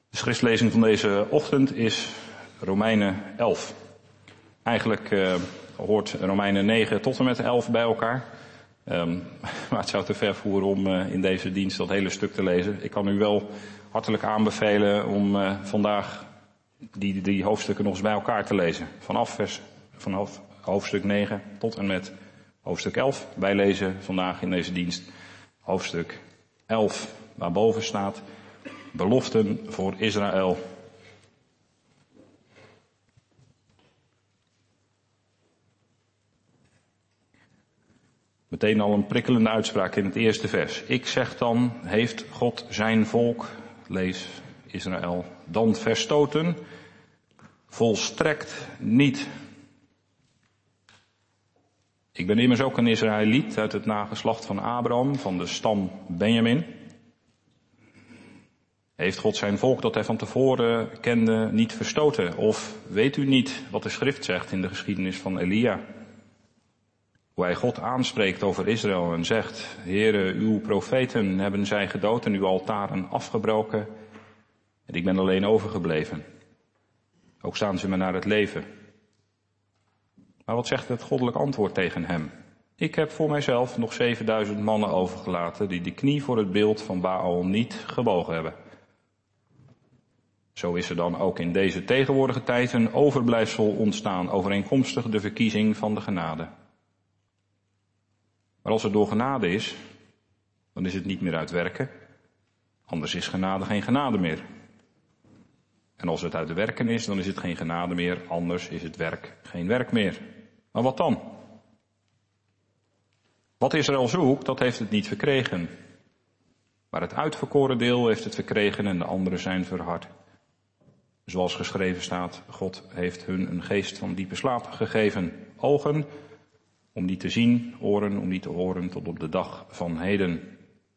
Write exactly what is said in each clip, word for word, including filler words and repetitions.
De schriftlezing van deze ochtend is Romeinen elf. Eigenlijk uh, hoort Romeinen negen tot en met elf bij elkaar. Um, maar het zou te ver voeren om uh, in deze dienst dat hele stuk te lezen. Ik kan u wel hartelijk aanbevelen om uh, vandaag die, die hoofdstukken nog eens bij elkaar te lezen. Vanaf, vers, vanaf hoofdstuk negen tot en met hoofdstuk elf. Wij lezen vandaag in deze dienst hoofdstuk elf, waarboven staat beloften voor Israël. Meteen al een prikkelende uitspraak in het eerste vers. Ik zeg dan, heeft God zijn volk, lees Israël, dan verstoten? Volstrekt niet. Ik ben immers ook een Israëliet uit het nageslacht van Abraham, van de stam Benjamin. Heeft God zijn volk dat hij van tevoren kende niet verstoten? Of weet u niet wat de schrift zegt in de geschiedenis van Elia? Hoe hij God aanspreekt over Israël en zegt, Heere, uw profeten hebben zij gedood en uw altaren afgebroken. En ik ben alleen overgebleven. Ook staan ze me naar het leven. Maar wat zegt het goddelijk antwoord tegen hem? Ik heb voor mijzelf nog zevenduizend mannen overgelaten die de knie voor het beeld van Baal niet gebogen hebben. Zo is er dan ook in deze tegenwoordige tijd een overblijfsel ontstaan overeenkomstig de verkiezing van de genade. Maar als het door genade is, dan is het niet meer uit werken. Anders is genade geen genade meer. En als het uit de werken is, dan is het geen genade meer. Anders is het werk geen werk meer. Maar wat dan? Wat Israël zoekt, dat heeft het niet verkregen. Maar het uitverkoren deel heeft het verkregen en de anderen zijn verhard. Zoals geschreven staat, God heeft hun een geest van diepe slaap gegeven. Ogen om niet te zien, oren om niet te horen tot op de dag van heden.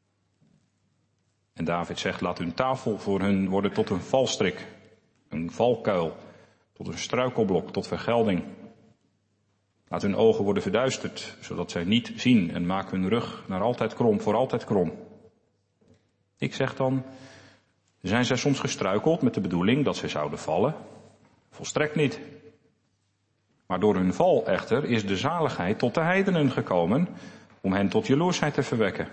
En David zegt, laat hun tafel voor hun worden tot een valstrik, een valkuil, tot een struikelblok, tot vergelding. Laat hun ogen worden verduisterd, zodat zij niet zien en maak hun rug naar altijd krom, voor altijd krom. Ik zeg dan, zijn zij soms gestruikeld met de bedoeling dat zij zouden vallen? Volstrekt niet. Maar door hun val echter is de zaligheid tot de heidenen gekomen om hen tot jaloersheid te verwekken.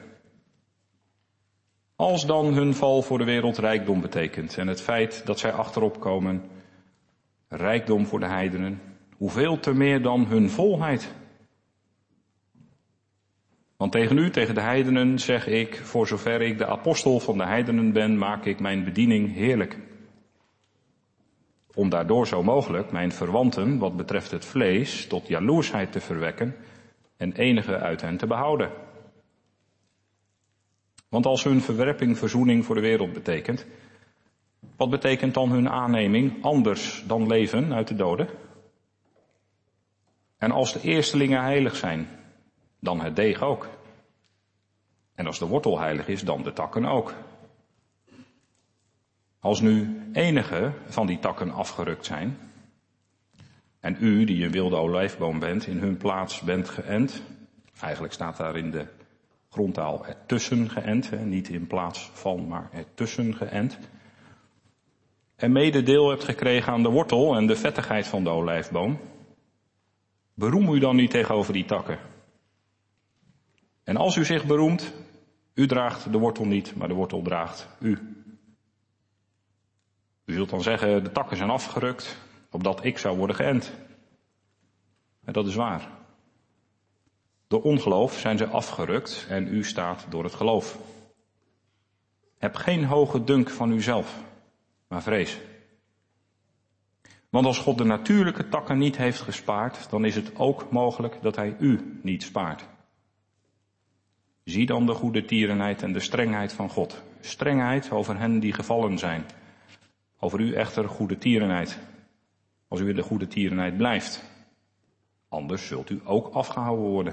Als dan hun val voor de wereld rijkdom betekent en het feit dat zij achterop komen, rijkdom voor de heidenen, hoeveel te meer dan hun volheid? Want tegen u, tegen de heidenen, zeg ik, voor zover ik de apostel van de heidenen ben, maak ik mijn bediening heerlijk. Om daardoor zo mogelijk mijn verwanten, wat betreft het vlees, tot jaloersheid te verwekken en enige uit hen te behouden. Want als hun verwerping verzoening voor de wereld betekent, wat betekent dan hun aanneming anders dan leven uit de doden? En als de eerstelingen heilig zijn, dan het deeg ook. En als de wortel heilig is, dan de takken ook. Als nu enige van die takken afgerukt zijn, en u, die een wilde olijfboom bent, in hun plaats bent geënt, eigenlijk staat daar in de grondtaal ertussen geënt, hè, niet in plaats van, maar ertussen geënt, en mede deel hebt gekregen aan de wortel en de vettigheid van de olijfboom, beroem u dan niet tegenover die takken. En als u zich beroemt, u draagt de wortel niet, maar de wortel draagt u. U zult dan zeggen, de takken zijn afgerukt, opdat ik zou worden geënt. En dat is waar. Door ongeloof zijn ze afgerukt en u staat door het geloof. Heb geen hoge dunk van uzelf, maar vrees. Want als God de natuurlijke takken niet heeft gespaard, dan is het ook mogelijk dat hij u niet spaart. Zie dan de goede tierenheid en de strengheid van God. Strengheid over hen die gevallen zijn. Over u echter goede tierenheid. Als u in de goede tierenheid blijft. Anders zult u ook afgehouden worden.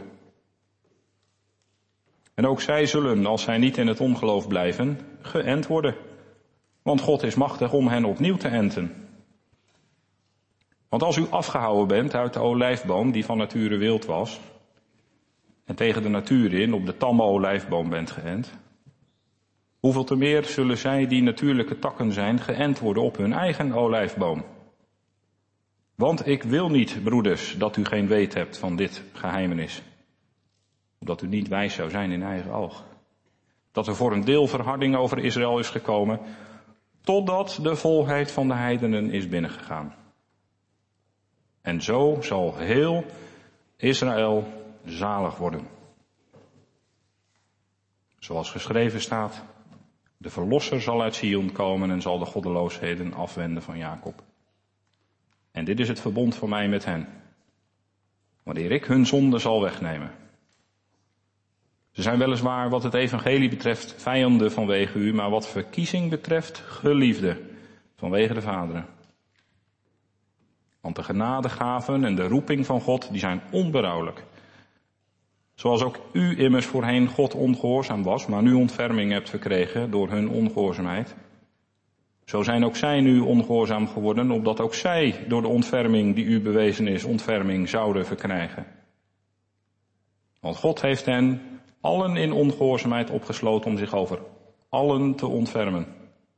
En ook zij zullen, als zij niet in het ongeloof blijven, geënt worden. Want God is machtig om hen opnieuw te enten. Want als u afgehouden bent uit de olijfboom die van nature wild was, en tegen de natuur in op de tamme olijfboom bent geënt, Hoeveel te meer zullen zij die natuurlijke takken zijn geënt worden op hun eigen olijfboom. Want ik wil niet, broeders, dat u geen weet hebt van dit geheimenis. Omdat u niet wijs zou zijn in eigen oog. Dat er voor een deel verharding over Israël is gekomen, totdat de volheid van de heidenen is binnengegaan. En zo zal heel Israël zalig worden. Zoals geschreven staat, de verlosser zal uit Sion komen en zal de goddeloosheden afwenden van Jacob. En dit is het verbond van mij met hen, wanneer ik hun zonde zal wegnemen. Ze zijn weliswaar wat het evangelie betreft vijanden vanwege u, maar wat verkiezing betreft geliefde vanwege de vaderen. Want de genadegaven en de roeping van God, die zijn onberouwelijk. Zoals ook u immers voorheen God ongehoorzaam was, maar nu ontferming hebt verkregen door hun ongehoorzaamheid. Zo zijn ook zij nu ongehoorzaam geworden, opdat ook zij door de ontferming die u bewezen is, ontferming zouden verkrijgen. Want God heeft hen allen in ongehoorzaamheid opgesloten om zich over allen te ontfermen.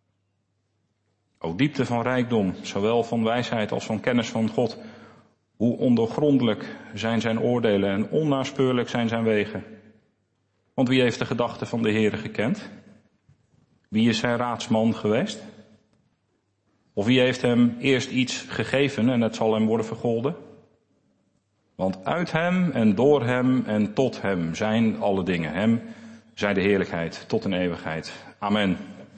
O diepte van rijkdom, zowel van wijsheid als van kennis van God. Hoe ondoorgrondelijk zijn zijn oordelen en onnaspeurlijk zijn zijn wegen. Want wie heeft de gedachten van de Heere gekend? Wie is zijn raadsman geweest? Of wie heeft hem eerst iets gegeven en het zal hem worden vergolden? Want uit hem en door hem en tot hem zijn alle dingen. Hem zij de heerlijkheid tot een eeuwigheid. Amen.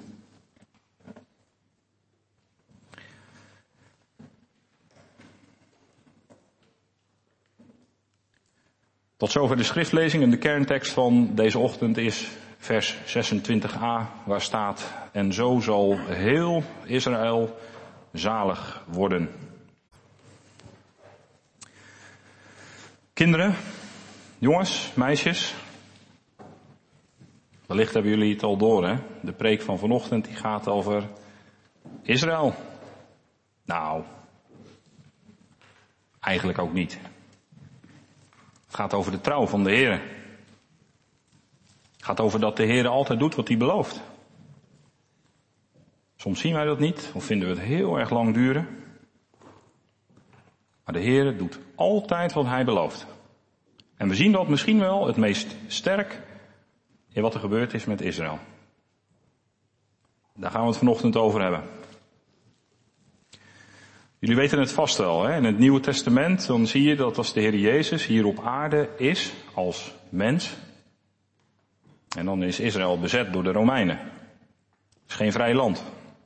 Tot zover de schriftlezing en de kerntekst van deze ochtend is vers zesentwintig a, waar staat: en zo zal heel Israël zalig worden. Kinderen, jongens, meisjes, wellicht hebben jullie het al door, hè? De preek van vanochtend die gaat over Israël. Nou, eigenlijk ook niet. Het gaat over de trouw van de Heer. Het gaat over dat de Heer altijd doet wat hij belooft. Soms zien wij dat niet, of vinden we het heel erg lang duren. Maar de Heer doet altijd wat hij belooft. En we zien dat misschien wel het meest sterk in wat er gebeurd is met Israël. Daar gaan we het vanochtend over hebben. Jullie weten het vast wel, hè? In het Nieuwe Testament dan zie je dat als de Heer Jezus hier op aarde is als mens. En dan is Israël bezet door de Romeinen. Het is geen vrij land.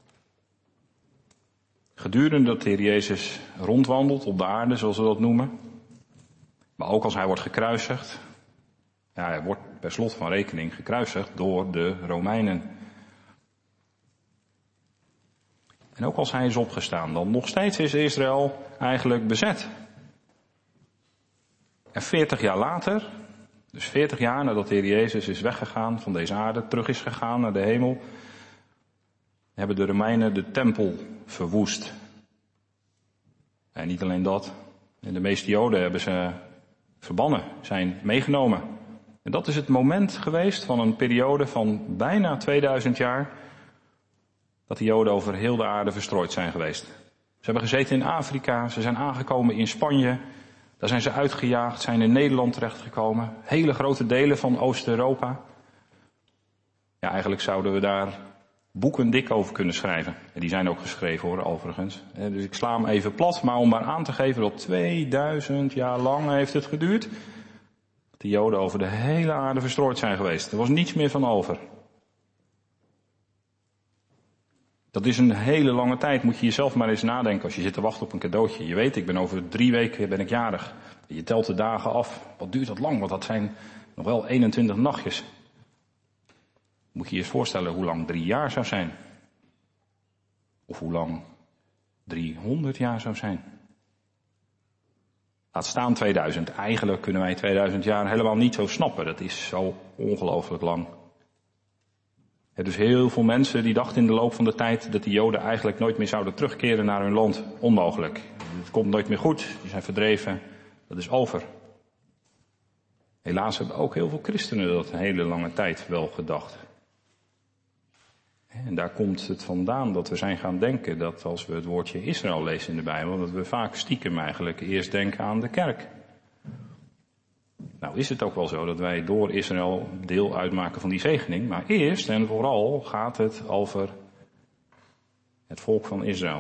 Gedurende dat de Heer Jezus rondwandelt op de aarde, zoals we dat noemen. Maar ook als hij wordt gekruisigd. Ja, hij wordt per slot van rekening gekruisigd door de Romeinen. En ook als hij is opgestaan, dan nog steeds is Israël eigenlijk bezet. En veertig jaar later, dus veertig jaar nadat de Heer Jezus is weggegaan van deze aarde, terug is gegaan naar de hemel, hebben de Romeinen de tempel verwoest. En niet alleen dat, de meeste Joden hebben ze verbannen, zijn meegenomen. En dat is het moment geweest van een periode van bijna tweeduizend jaar, dat de Joden over heel de aarde verstrooid zijn geweest. Ze hebben gezeten in Afrika, ze zijn aangekomen in Spanje, daar zijn ze uitgejaagd, zijn in Nederland terechtgekomen. Hele grote delen van Oost-Europa. Ja, eigenlijk zouden we daar boeken dik over kunnen schrijven. En die zijn ook geschreven hoor, overigens. Dus ik sla hem even plat, maar om maar aan te geven dat tweeduizend jaar lang heeft het geduurd. Dat de Joden over de hele aarde verstrooid zijn geweest. Er was niets meer van over. Dat is een hele lange tijd, moet je jezelf maar eens nadenken als je zit te wachten op een cadeautje. Je weet, ik ben over drie weken ben ik jarig. Je telt de dagen af. Wat duurt dat lang, want dat zijn nog wel eenentwintig nachtjes. Moet je je eens voorstellen hoe lang drie jaar zou zijn. Of hoe lang driehonderd jaar zou zijn. Laat staan tweeduizend. Eigenlijk kunnen wij tweeduizend jaar helemaal niet zo snappen. Dat is zo ongelooflijk lang. Er dus heel veel mensen die dachten in de loop van de tijd dat de Joden eigenlijk nooit meer zouden terugkeren naar hun land. Onmogelijk. Het komt nooit meer goed. Die zijn verdreven. Dat is over. Helaas hebben ook heel veel christenen dat een hele lange tijd wel gedacht. En daar komt het vandaan dat we zijn gaan denken dat als we het woordje Israël lezen in de Bijbel, dat we vaak stiekem eigenlijk eerst denken aan de kerk. Nou is het ook wel zo dat wij door Israël deel uitmaken van die zegening, maar eerst en vooral gaat het over het volk van Israël.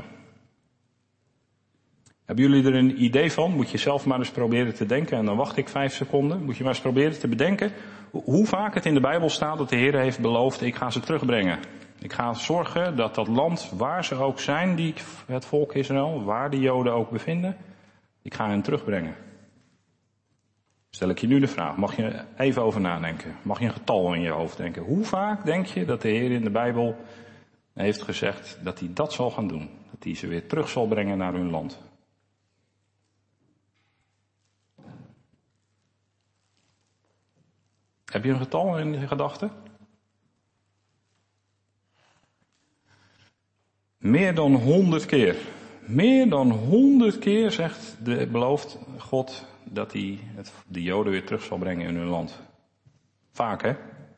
Hebben jullie er een idee van? Moet je zelf maar eens proberen te denken en dan wacht ik vijf seconden. Moet je maar eens proberen te bedenken hoe vaak het in de Bijbel staat dat de Heer heeft beloofd, ik ga ze terugbrengen. Ik ga zorgen dat dat land, waar ze ook zijn, die, het volk Israël, waar de Joden ook bevinden, ik ga hen terugbrengen. Stel ik je nu de vraag, mag je even over nadenken? Mag je een getal in je hoofd denken? Hoe vaak denk je dat de Heer in de Bijbel heeft gezegd dat hij dat zal gaan doen? Dat hij ze weer terug zal brengen naar hun land? Heb je een getal in je gedachten? Meer dan honderd keer. Meer dan honderd keer zegt de belooft God dat hij het, de Joden weer terug zal brengen in hun land. Vaak, hè?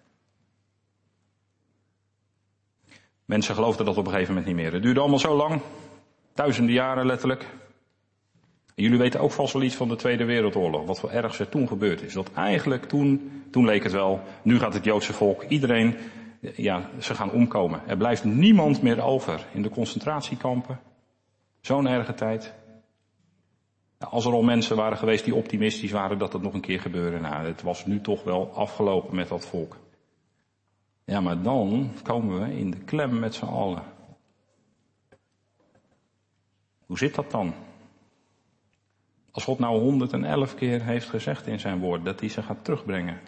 Mensen geloofden dat op een gegeven moment niet meer. Het duurde allemaal zo lang. Duizenden jaren letterlijk. En jullie weten ook vast wel iets van de Tweede Wereldoorlog. Wat voor ergs er toen gebeurd is. Dat eigenlijk toen, toen leek het wel, nu gaat het Joodse volk, iedereen, ja, ze gaan omkomen. Er blijft niemand meer over in de concentratiekampen. Zo'n erge tijd. Nou, als er al mensen waren geweest die optimistisch waren dat het nog een keer gebeurde. Nou, het was nu toch wel afgelopen met dat volk. Ja, maar dan komen we in de klem met z'n allen. Hoe zit dat dan? Als God nou honderdelf keer heeft gezegd in zijn woord dat hij ze gaat terugbrengen.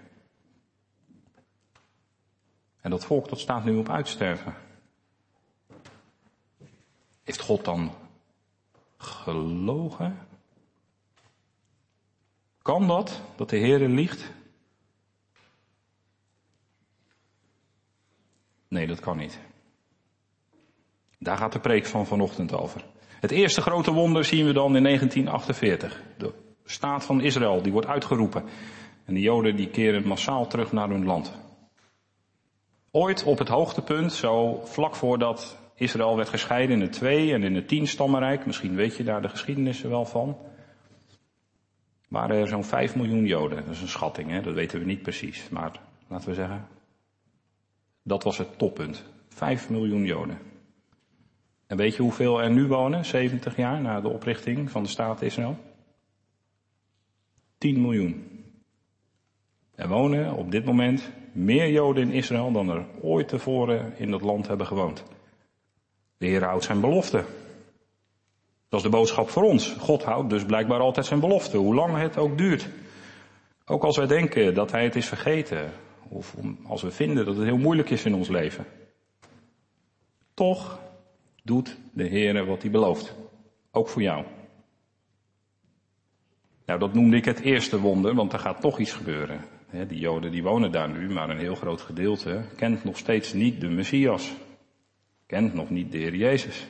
En dat volk dat staat nu op uitsterven. Heeft God dan gelogen? Kan dat, dat de Heere liegt? Nee, dat kan niet. Daar gaat de preek van vanochtend over. Het eerste grote wonder zien we dan in negentien achtenveertig. De staat van Israël, die wordt uitgeroepen. En de Joden die keren massaal terug naar hun land. Ooit op het hoogtepunt, zo vlak voordat Israël werd gescheiden in het twee en in het tien stammenrijk, misschien weet je daar de geschiedenissen wel van, waren er zo'n vijf miljoen Joden. Dat is een schatting, hè? Dat weten we niet precies. Maar laten we zeggen, dat was het toppunt. vijf miljoen Joden. En weet je hoeveel er nu wonen, zeventig jaar na de oprichting van de staat Israël? tien miljoen. Er wonen op dit moment meer Joden in Israël dan er ooit tevoren in dat land hebben gewoond. De Heer houdt zijn belofte. Dat is de boodschap voor ons. God houdt dus blijkbaar altijd zijn belofte, hoe lang het ook duurt. Ook als wij denken dat hij het is vergeten, of als we vinden dat het heel moeilijk is in ons leven. Toch doet de Heer wat hij belooft. Ook voor jou. Nou, dat noemde ik het eerste wonder, want er gaat toch iets gebeuren. Die Joden die wonen daar nu, maar een heel groot gedeelte kent nog steeds niet de Messias. Kent nog niet de Heer Jezus.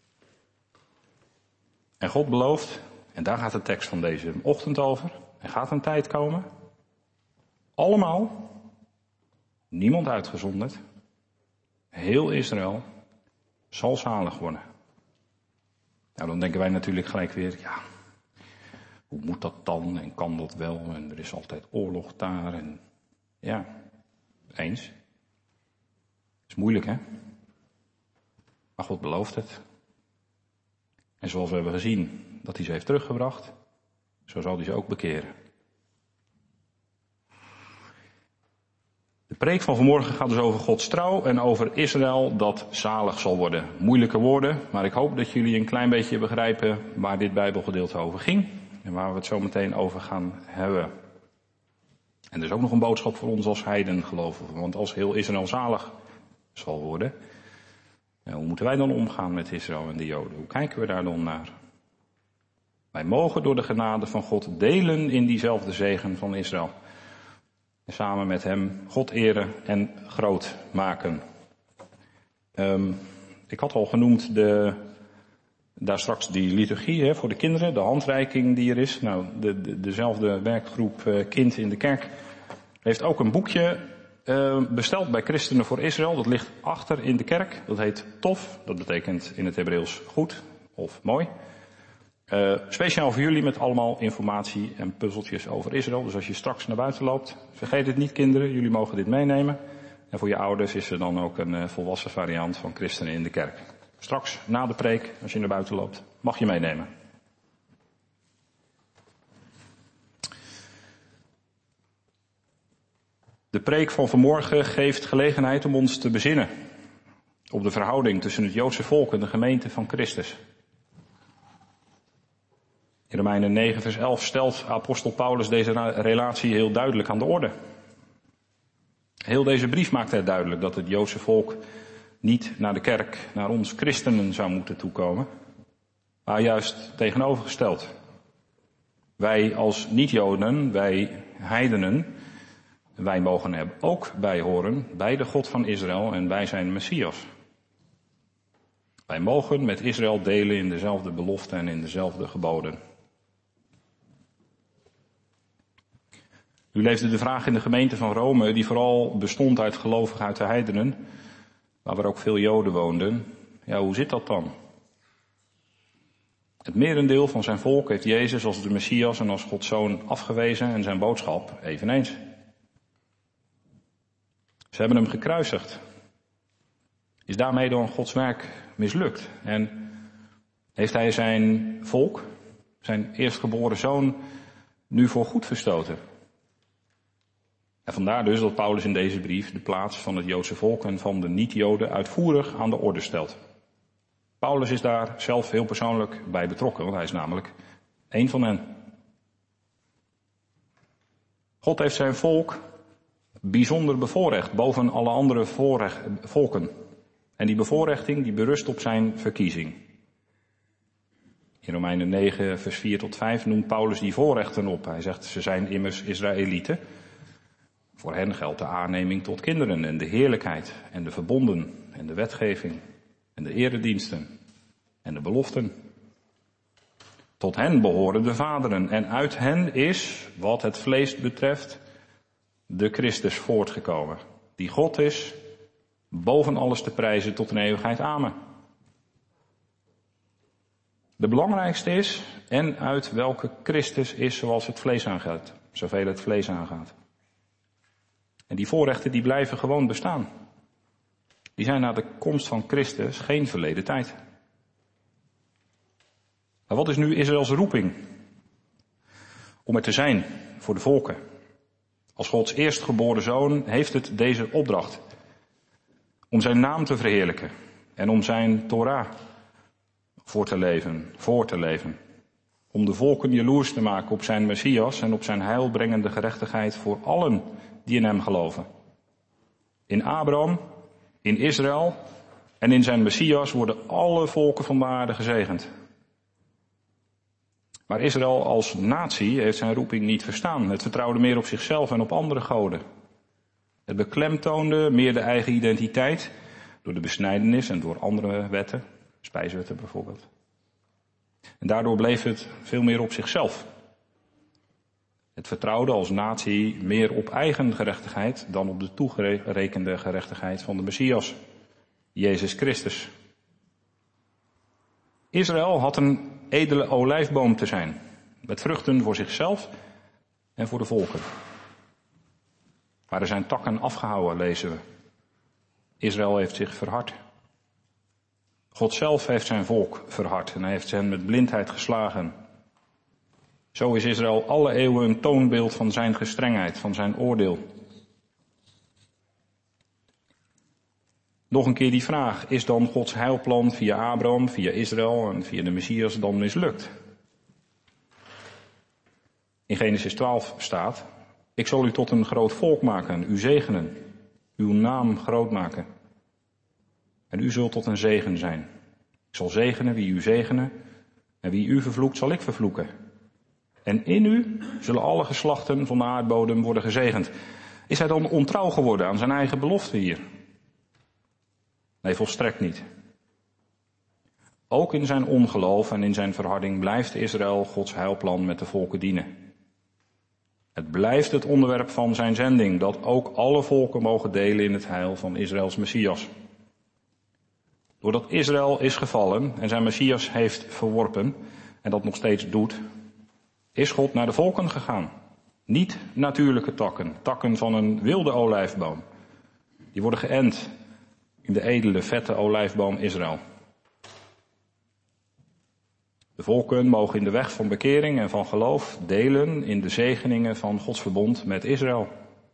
En God belooft, en daar gaat de tekst van deze ochtend over, er gaat een tijd komen, allemaal, niemand uitgezonderd, heel Israël zal zalig worden. Nou, dan denken wij natuurlijk gelijk weer, ja, hoe moet dat dan en kan dat wel en er is altijd oorlog daar en ja, eens. Is moeilijk, hè? Maar God belooft het. En zoals we hebben gezien dat hij ze heeft teruggebracht, zo zal hij ze ook bekeren. De preek van vanmorgen gaat dus over Gods trouw en over Israël dat zalig zal worden. Moeilijke woorden, maar ik hoop dat jullie een klein beetje begrijpen waar dit Bijbelgedeelte over ging. En waar we het zo meteen over gaan hebben. En er is ook nog een boodschap voor ons als heiden gelovigen. Want als heel Israël zalig zal worden, hoe moeten wij dan omgaan met Israël en de Joden? Hoe kijken we daar dan naar? Wij mogen door de genade van God delen in diezelfde zegen van Israël. En samen met hem God eren en groot maken. Um, ik had al genoemd de, daar straks die liturgie hè, voor de kinderen, de handreiking die er is. Nou, de, de, dezelfde werkgroep uh, Kind in de Kerk heeft ook een boekje uh, besteld bij Christenen voor Israël. Dat ligt achter in de kerk. Dat heet Tof. Dat betekent in het Hebreeuws goed of mooi. Uh, speciaal voor jullie met allemaal informatie en puzzeltjes over Israël. Dus als je straks naar buiten loopt, vergeet het niet kinderen. Jullie mogen dit meenemen. En voor je ouders is er dan ook een uh, volwassen variant van Christenen in de kerk. Straks na de preek, als je naar buiten loopt, mag je meenemen. De preek van vanmorgen geeft gelegenheid om ons te bezinnen op de verhouding tussen het Joodse volk en de gemeente van Christus. In Romeinen negen vers elf stelt apostel Paulus deze relatie heel duidelijk aan de orde. Heel deze brief maakt het duidelijk dat het Joodse volk niet naar de kerk, naar ons christenen zou moeten toekomen, maar juist tegenovergesteld. Wij als niet-Joden, wij heidenen, wij mogen er ook bij horen, bij de God van Israël en bij zijn Messias. Wij mogen met Israël delen in dezelfde beloften en in dezelfde geboden. U leefde de vraag in de gemeente van Rome, die vooral bestond uit gelovigen uit de heidenen, waar er ook veel Joden woonden. Ja, hoe zit dat dan? Het merendeel van zijn volk heeft Jezus als de Messias en als Gods Zoon afgewezen en zijn boodschap eveneens. Ze hebben hem gekruisigd. Is daarmee dan Gods werk mislukt? En heeft hij zijn volk, zijn eerstgeboren zoon, nu voor goed verstoten? En vandaar dus dat Paulus in deze brief de plaats van het Joodse volk en van de niet-Joden uitvoerig aan de orde stelt. Paulus is daar zelf heel persoonlijk bij betrokken, want hij is namelijk één van hen. God heeft zijn volk bijzonder bevoorrecht boven alle andere voorrecht, volken. En die bevoorrechting die berust op zijn verkiezing. In Romeinen negen vers vier tot vijf noemt Paulus die voorrechten op. Hij zegt, ze zijn immers Israëlieten. Voor hen geldt de aanneming tot kinderen en de heerlijkheid en de verbonden en de wetgeving en de erediensten en de beloften. Tot hen behoren de vaderen en uit hen is, wat het vlees betreft, de Christus voortgekomen. Die God is, boven alles te prijzen tot in eeuwigheid. Amen. De belangrijkste is, en uit welke Christus is zoals het vlees aangaat, zoveel het vlees aangaat. En die voorrechten die blijven gewoon bestaan. Die zijn na de komst van Christus geen verleden tijd. Maar wat is nu Israëls roeping? Om er te zijn voor de volken. Als Gods eerstgeboren zoon heeft het deze opdracht. Om zijn naam te verheerlijken. En om zijn Torah voor te leven, voor te leven. Om de volken jaloers te maken op zijn Messias en op zijn heilbrengende gerechtigheid voor allen die in hem geloven. In Abraham, in Israël en in zijn Messias worden alle volken van de aarde gezegend. Maar Israël als natie heeft zijn roeping niet verstaan. Het vertrouwde meer op zichzelf en op andere goden. Het beklemtoonde meer de eigen identiteit door de besnijdenis en door andere wetten, spijswetten bijvoorbeeld. En daardoor bleef het veel meer op zichzelf. Het vertrouwde als natie meer op eigen gerechtigheid dan op de toegerekende gerechtigheid van de Messias, Jezus Christus. Israël had een edele olijfboom te zijn, met vruchten voor zichzelf en voor de volken. Maar er zijn takken afgehouwen, lezen we. Israël heeft zich verhard. God zelf heeft zijn volk verhard en hij heeft hen met blindheid geslagen. Zo is Israël alle eeuwen een toonbeeld van zijn gestrengheid, van zijn oordeel. Nog een keer die vraag, is dan Gods heilplan via Abraham, via Israël en via de Messias dan mislukt? In Genesis twaalf staat, ik zal u tot een groot volk maken, u zegenen, uw naam groot maken. En u zult tot een zegen zijn. Ik zal zegenen wie u zegenen en wie u vervloekt zal ik vervloeken. En in u zullen alle geslachten van de aardbodem worden gezegend. Is hij dan ontrouw geworden aan zijn eigen belofte hier? Nee, volstrekt niet. Ook in zijn ongeloof en in zijn verharding blijft Israël Gods heilplan met de volken dienen. Het blijft het onderwerp van zijn zending, dat ook alle volken mogen delen in het heil van Israëls Messias. Doordat Israël is gevallen en zijn Messias heeft verworpen, en dat nog steeds doet, is God naar de volken gegaan. Niet natuurlijke takken, takken van een wilde olijfboom. Die worden geënt in de edele, vette olijfboom Israël. De volken mogen in de weg van bekering en van geloof delen in de zegeningen van Gods verbond met Israël.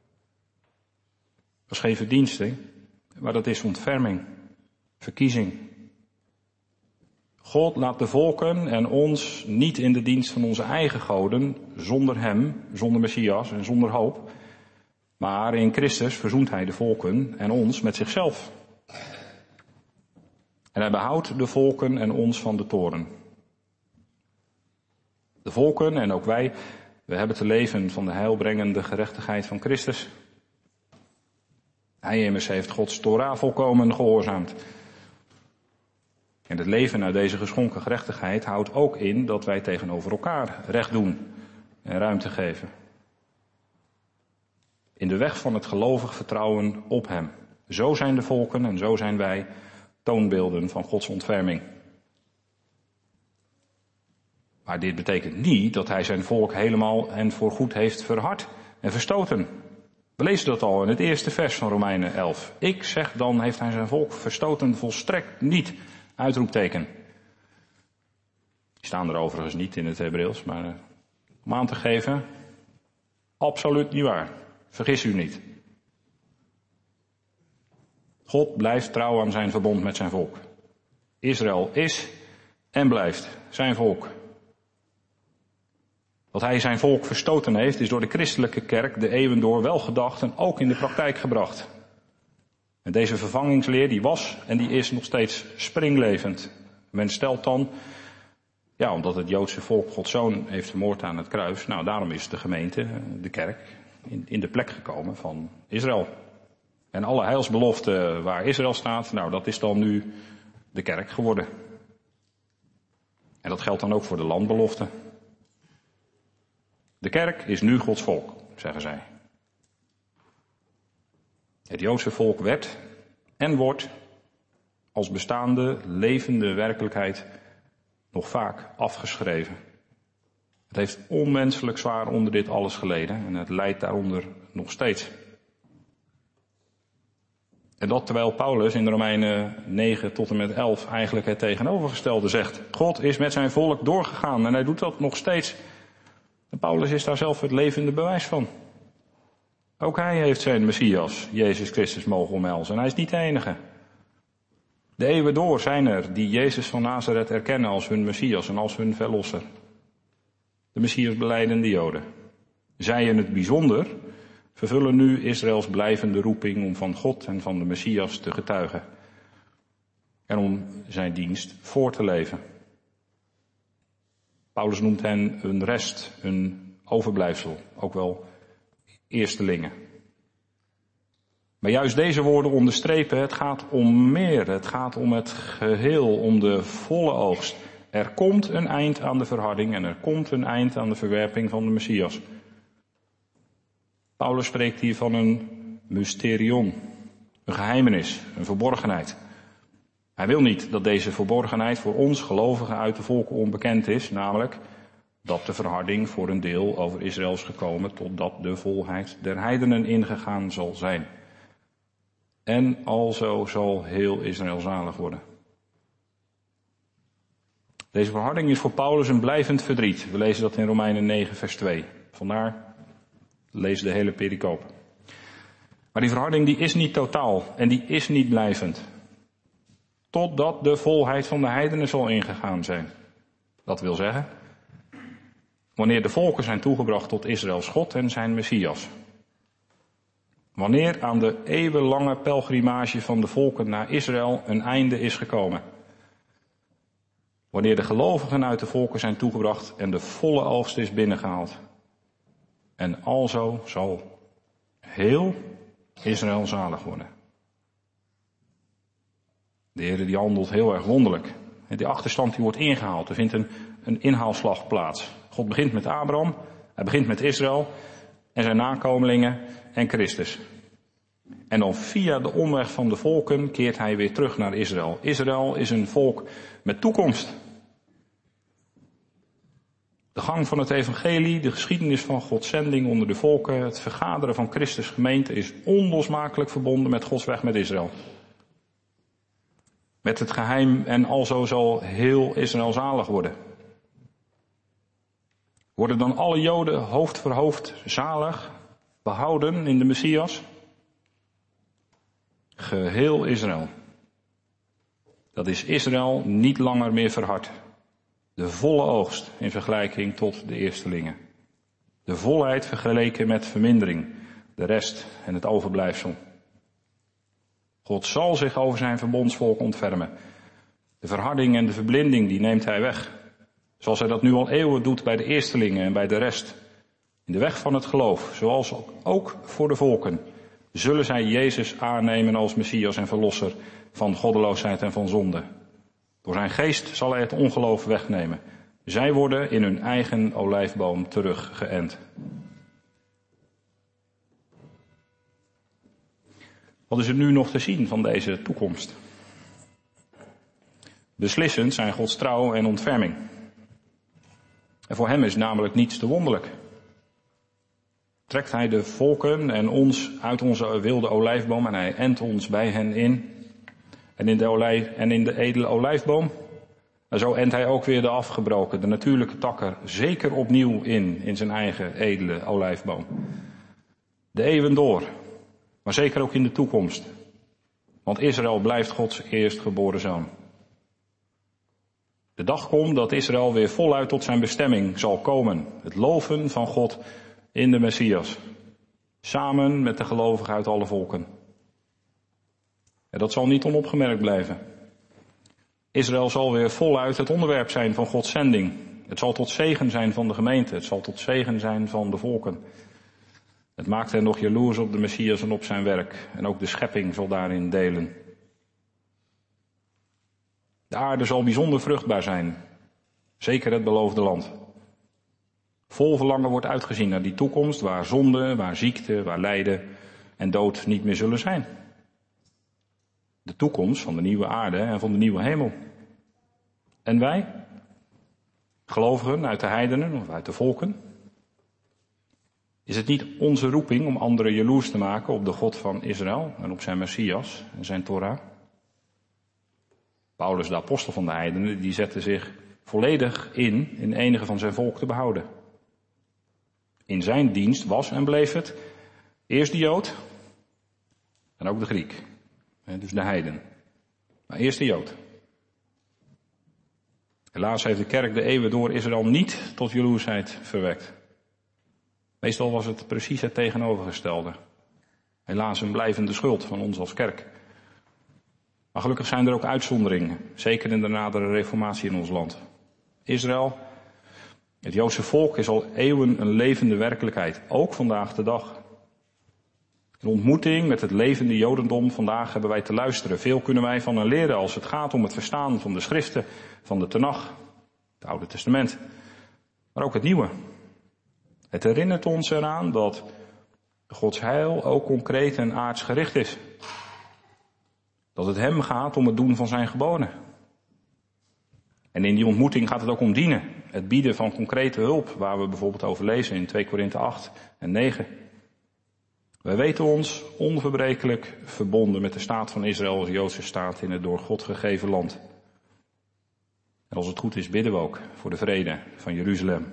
Dat is geen verdienste, maar dat is ontferming, verkiezing. God laat de volken en ons niet in de dienst van onze eigen goden, zonder hem, zonder Messias en zonder hoop. Maar in Christus verzoent hij de volken en ons met zichzelf. En hij behoudt de volken en ons van de toorn. De volken en ook wij, we hebben te leven van de heilbrengende gerechtigheid van Christus. Hij immers heeft Gods Torah volkomen gehoorzaamd. En het leven naar deze geschonken gerechtigheid houdt ook in dat wij tegenover elkaar recht doen en ruimte geven. In de weg van het gelovig vertrouwen op hem. Zo zijn de volken en zo zijn wij toonbeelden van Gods ontferming. Maar dit betekent niet dat hij zijn volk helemaal en voorgoed heeft verhard en verstoten. We lezen dat al in het eerste vers van Romeinen elf. Ik zeg dan, heeft hij zijn volk verstoten volstrekt niet. Uitroepteken. Die staan er overigens niet in het Hebreeuws, maar uh, om aan te geven, absoluut niet waar. Vergis u niet. God blijft trouw aan zijn verbond met zijn volk. Israël is en blijft zijn volk. Wat hij zijn volk verstoten heeft, is door de christelijke kerk de eeuwen door wel gedacht en ook in de praktijk gebracht. En deze vervangingsleer die was en die is nog steeds springlevend. Men stelt dan, ja, omdat het Joodse volk Gods zoon heeft vermoord aan het kruis, nou daarom is de gemeente, de kerk, in, in de plek gekomen van Israël. En alle heilsbeloften waar Israël staat, nou dat is dan nu de kerk geworden. En dat geldt dan ook voor de landbelofte. De kerk is nu Gods volk, zeggen zij. Het Joodse volk werd en wordt als bestaande, levende werkelijkheid nog vaak afgeschreven. Het heeft onmenselijk zwaar onder dit alles geleden en het lijdt daaronder nog steeds. En dat terwijl Paulus in de Romeinen negen tot en met elf eigenlijk het tegenovergestelde zegt. God is met zijn volk doorgegaan en hij doet dat nog steeds. En Paulus is daar zelf het levende bewijs van. Ook hij heeft zijn Messias, Jezus Christus, mogen omhelzen. En hij is niet de enige. De eeuwen door zijn er die Jezus van Nazareth erkennen als hun Messias en als hun verlosser. De Messias belijdende Joden. Zij in het bijzonder vervullen nu Israëls blijvende roeping om van God en van de Messias te getuigen. En om zijn dienst voor te leven. Paulus noemt hen een rest, een overblijfsel, ook wel eerstelingen. Maar juist deze woorden onderstrepen, het gaat om meer, het gaat om het geheel, om de volle oogst. Er komt een eind aan de verharding en er komt een eind aan de verwerping van de Messias. Paulus spreekt hier van een mysterion, een geheimenis, een verborgenheid. Hij wil niet dat deze verborgenheid voor ons gelovigen uit de volken onbekend is, namelijk dat de verharding voor een deel over Israël is gekomen totdat de volheid der heidenen ingegaan zal zijn. En alzo zal heel Israël zalig worden. Deze verharding is voor Paulus een blijvend verdriet. We lezen dat in Romeinen negen vers twee. Vandaar lees de hele pericoop. Maar die verharding die is niet totaal en die is niet blijvend. Totdat de volheid van de heidenen zal ingegaan zijn. Dat wil zeggen, wanneer de volken zijn toegebracht tot Israëls God en zijn Messias. Wanneer aan de eeuwenlange pelgrimage van de volken naar Israël een einde is gekomen. Wanneer de gelovigen uit de volken zijn toegebracht en de volle oogst is binnengehaald. En alzo zal heel Israël zalig worden. De Heer die handelt heel erg wonderlijk. Die achterstand die wordt ingehaald. Er vindt een, een inhaalslag plaats. God begint met Abraham. Hij begint met Israël. en zijn nakomelingen en Christus. En dan via de omweg van de volken keert hij weer terug naar Israël. Israël is een volk met toekomst. De gang van het evangelie, de geschiedenis van Gods zending onder de volken, het vergaderen van Christus gemeente is onlosmakelijk verbonden met Gods weg met Israël. Met het geheim en alzo zal heel Israël zalig worden. Worden dan alle Joden hoofd voor hoofd zalig, behouden in de Messias? Geheel Israël. Dat is Israël niet langer meer verhard. De volle oogst in vergelijking tot de eerstelingen. De volheid vergeleken met vermindering, de rest en het overblijfsel. God zal zich over zijn verbondsvolk ontfermen. De verharding en de verblinding die neemt hij weg. Zoals hij dat nu al eeuwen doet bij de eerstelingen en bij de rest. In de weg van het geloof, zoals ook voor de volken, zullen zij Jezus aannemen als Messias en Verlosser van goddeloosheid en van zonde. Door zijn geest zal hij het ongeloof wegnemen. Zij worden in hun eigen olijfboom teruggeënt. Wat is er nu nog te zien van deze toekomst? Beslissend zijn Gods trouw en ontferming. En voor hem is namelijk niets te wonderlijk. Trekt hij de volken en ons uit onze wilde olijfboom en hij ent ons bij hen in. En in de, olijf, en in de edele olijfboom. En zo ent hij ook weer de afgebroken, de natuurlijke takken, zeker opnieuw in, in zijn eigen edele olijfboom. De eeuwen door, maar zeker ook in de toekomst. Want Israël blijft Gods eerstgeboren zoon. De dag komt dat Israël weer voluit tot zijn bestemming zal komen. Het loven van God in de Messias. Samen met de gelovigen uit alle volken. En dat zal niet onopgemerkt blijven. Israël zal weer voluit het onderwerp zijn van Gods zending. Het zal tot zegen zijn van de gemeente. Het zal tot zegen zijn van de volken. Het maakt hen nog jaloers op de Messias en op zijn werk. En ook de schepping zal daarin delen. De aarde zal bijzonder vruchtbaar zijn. Zeker het beloofde land. Vol verlangen wordt uitgezien naar die toekomst waar zonde, waar ziekte, waar lijden en dood niet meer zullen zijn. De toekomst van de nieuwe aarde en van de nieuwe hemel. En wij? Gelovigen uit de heidenen of uit de volken? Is het niet onze roeping om anderen jaloers te maken op de God van Israël en op zijn Messias en zijn Torah? Paulus, de apostel van de heidenen, die zette zich volledig in in enige van zijn volk te behouden. In zijn dienst was en bleef het eerst de Jood en ook de Griek. Dus de heiden. Maar eerst de Jood. Helaas heeft de kerk de eeuwen door Israël niet tot jaloersheid verwekt. Meestal was het precies het tegenovergestelde. Helaas een blijvende schuld van ons als kerk. Maar gelukkig zijn er ook uitzonderingen. Zeker in de nadere reformatie in ons land. Israël, het Joodse volk, is al eeuwen een levende werkelijkheid. Ook vandaag de dag. In ontmoeting met het levende Jodendom vandaag hebben wij te luisteren. Veel kunnen wij van hen leren als het gaat om het verstaan van de schriften, van de Tenach, het Oude Testament. Maar ook het Nieuwe. Het herinnert ons eraan dat Gods heil ook concreet en aards gericht is. Dat het hem gaat om het doen van zijn geboden. En in die ontmoeting gaat het ook om dienen. Het bieden van concrete hulp, waar we bijvoorbeeld over lezen in twee Korinthe acht en negen. Wij weten ons onverbrekelijk verbonden met de staat van Israël als Joodse staat in het door God gegeven land. En als het goed is bidden we ook voor de vrede van Jeruzalem.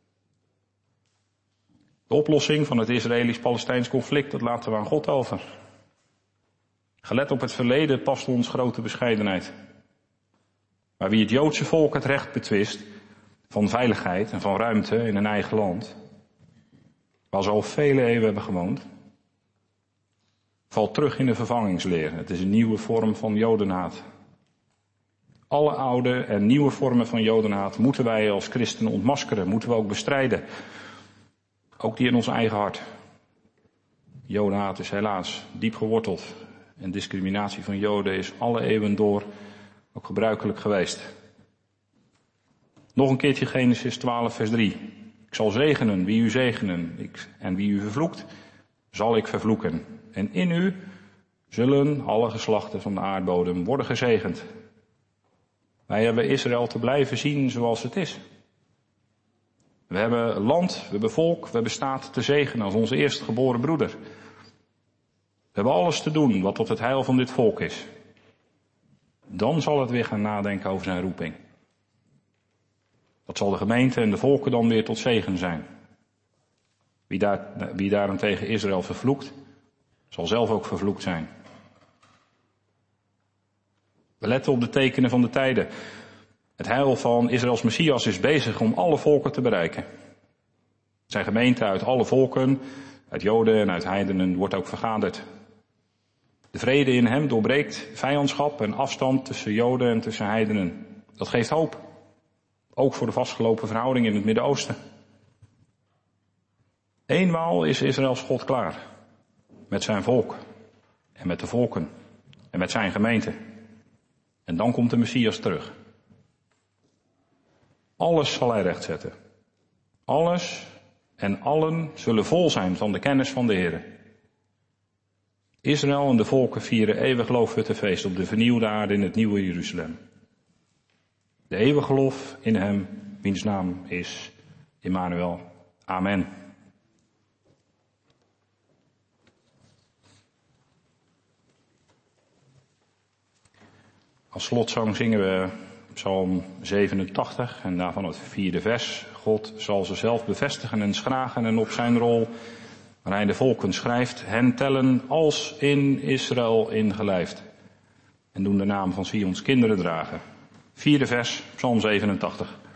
De oplossing van het Israëlisch-Palestijns conflict, dat laten we aan God over. Gelet op het verleden past ons grote bescheidenheid. Maar wie het Joodse volk het recht betwist van veiligheid en van ruimte in een eigen land, waar ze al vele eeuwen hebben gewoond, valt terug in de vervangingsleer. Het is een nieuwe vorm van jodenhaat. Alle oude en nieuwe vormen van jodenhaat moeten wij als christenen ontmaskeren, moeten we ook bestrijden. Ook die in ons eigen hart. Jodenhaat is helaas diep geworteld. En discriminatie van Joden is alle eeuwen door ook gebruikelijk geweest. Nog een keertje Genesis twaalf vers drie. Ik zal zegenen wie u zegenen, ik, en wie u vervloekt, zal ik vervloeken. En in u zullen alle geslachten van de aardbodem worden gezegend. Wij hebben Israël te blijven zien zoals het is. We hebben land, we hebben volk, we hebben staat te zegenen als onze eerstgeboren broeder. We hebben alles te doen wat tot het heil van dit volk is. Dan zal het weer gaan nadenken over zijn roeping. Dat zal de gemeente en de volken dan weer tot zegen zijn. Wie, daar, wie daarentegen Israël vervloekt, zal zelf ook vervloekt zijn. We letten op de tekenen van de tijden. Het heil van Israëls Messias is bezig om alle volken te bereiken. Zijn gemeente uit alle volken, uit Joden en uit heidenen, wordt ook vergaderd. De vrede in hem doorbreekt vijandschap en afstand tussen Joden en tussen heidenen. Dat geeft hoop. Ook voor de vastgelopen verhouding in het Midden-Oosten. Eenmaal is Israëls God klaar. Met zijn volk. En met de volken. En met zijn gemeente. En dan komt de Messias terug. Alles zal hij rechtzetten. Alles en allen zullen vol zijn van de kennis van de Heer. Israël en de volken vieren eeuwig loofhuttenfeest op de vernieuwde aarde in het nieuwe Jeruzalem. De eeuwige lof in hem, wiens naam is Immanuel. Amen. Als slotzang zingen we Psalm zevenentachtig en daarvan het vierde vers. God zal zichzelf bevestigen en schragen en op zijn rol, waar hij de volken schrijft, hen tellen als in Israël ingelijfd. En doen de naam van Sions kinderen dragen. Vierde vers, Psalm zevenentachtig.